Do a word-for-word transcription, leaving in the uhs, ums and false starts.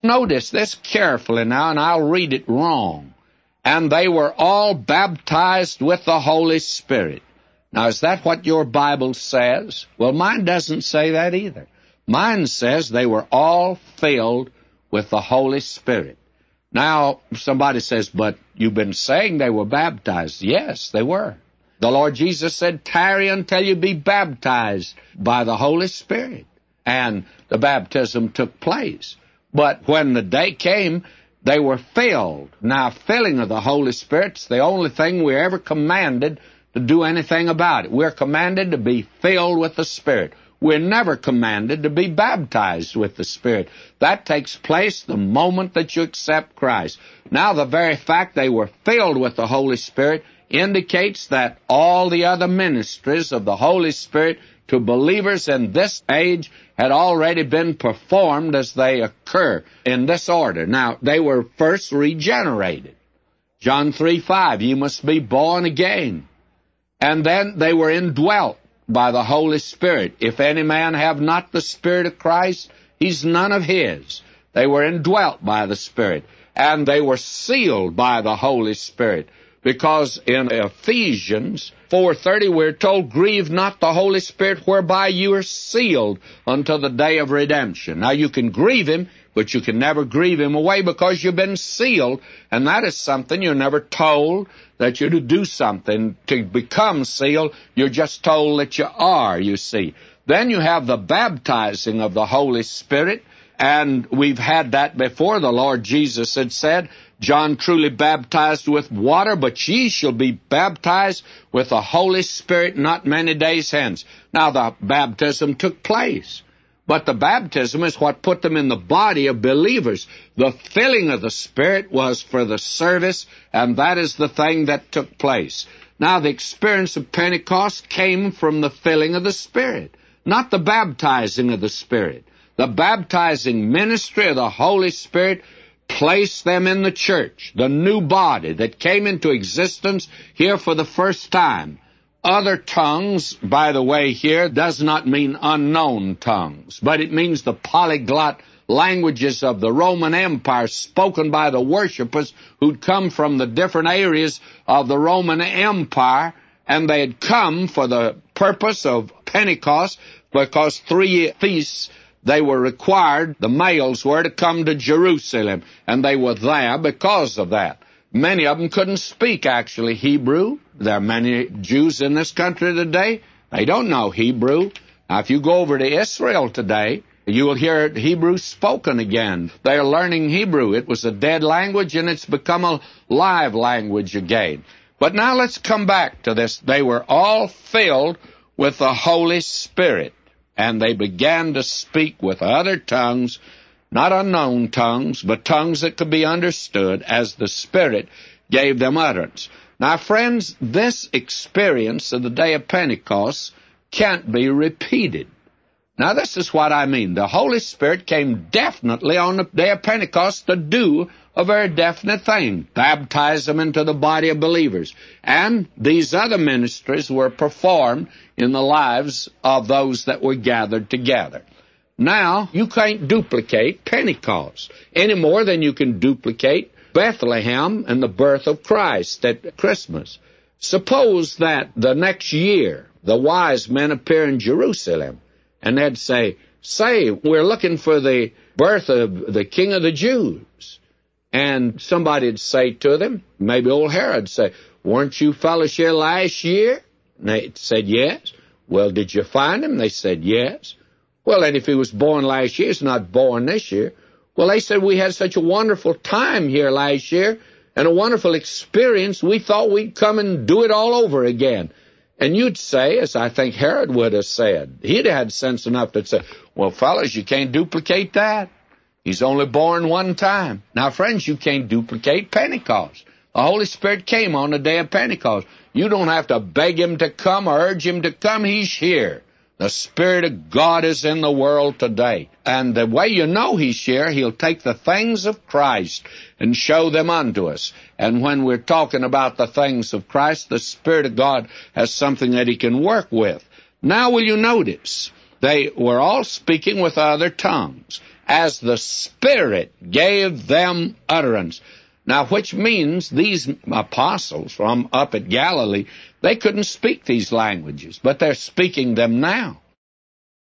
Notice this carefully now, and I'll read it wrong. And they were all baptized with the Holy Spirit. Now, is that what your Bible says? Well, mine doesn't say that either. Mine says they were all filled with the Holy Spirit. Now, somebody says, but you've been saying they were baptized. Yes, they were. The Lord Jesus said, tarry until you be baptized by the Holy Spirit. And the baptism took place. But when the day came, they were filled. Now, filling of the Holy Spirit's the only thing we're ever commanded to do anything about it. We're commanded to be filled with the Spirit. We're never commanded to be baptized with the Spirit. That takes place the moment that you accept Christ. Now, the very fact they were filled with the Holy Spirit indicates that all the other ministries of the Holy Spirit to believers in this age had already been performed as they occur in this order. Now, they were first regenerated. John three five, you must be born again. And then they were indwelt by the Holy Spirit. If any man have not the Spirit of Christ, he's none of his. They were indwelt by the Spirit. And they were sealed by the Holy Spirit. Because in Ephesians four thirty, we're told, grieve not the Holy Spirit whereby you are sealed until the day of redemption. Now, you can grieve him, but you can never grieve him away because you've been sealed. And that is something you're never told that you're to do something to become sealed. You're just told that you are, you see. Then you have the baptizing of the Holy Spirit. And we've had that before. The Lord Jesus had said, John truly baptized with water, but ye shall be baptized with the Holy Spirit not many days hence. Now, the baptism took place, but the baptism is what put them in the body of believers. The filling of the Spirit was for the service, and that is the thing that took place. Now, the experience of Pentecost came from the filling of the Spirit, not the baptizing of the Spirit. The baptizing ministry of the Holy Spirit placed them in the church, the new body that came into existence here for the first time. Other tongues, by the way, here does not mean unknown tongues, but it means the polyglot languages of the Roman Empire spoken by the worshipers who'd come from the different areas of the Roman Empire, and they had come for the purpose of Pentecost because three feasts they were required, the males were, to come to Jerusalem, and they were there because of that. Many of them couldn't speak, actually, Hebrew. There are many Jews in this country today. They don't know Hebrew. Now, if you go over to Israel today, you will hear Hebrew spoken again. They're learning Hebrew. It was a dead language, and it's become a live language again. But now let's come back to this. They were all filled with the Holy Spirit. And they began to speak with other tongues, not unknown tongues, but tongues that could be understood as the Spirit gave them utterance. Now, friends, this experience of the day of Pentecost can't be repeated. Now, this is what I mean. The Holy Spirit came definitely on the day of Pentecost to do a very definite thing, baptize them into the body of believers. And these other ministries were performed in the lives of those that were gathered together. Now, you can't duplicate Pentecost any more than you can duplicate Bethlehem and the birth of Christ at Christmas. Suppose that the next year the wise men appear in Jerusalem, and they'd say, say, we're looking for the birth of the King of the Jews. And somebody'd say to them, maybe old Herod'd say, weren't you fellows here last year? And they said, yes. Well, did you find him? They said, yes. Well, and if he was born last year, he's not born this year. Well, they said, we had such a wonderful time here last year and a wonderful experience, we thought we'd come and do it all over again. And you'd say, as I think Herod would have said, he'd had sense enough to say, well, fellas, you can't duplicate that. He's only born one time. Now, friends, you can't duplicate Pentecost. The Holy Spirit came on the day of Pentecost. You don't have to beg him to come or urge him to come. He's here. The Spirit of God is in the world today. And the way you know he's here, he'll take the things of Christ and show them unto us. And when we're talking about the things of Christ, the Spirit of God has something that he can work with. Now will you notice, they were all speaking with other tongues. as the Spirit gave them utterance. Now, which means these apostles from up at Galilee, they couldn't speak these languages, but they're speaking them now.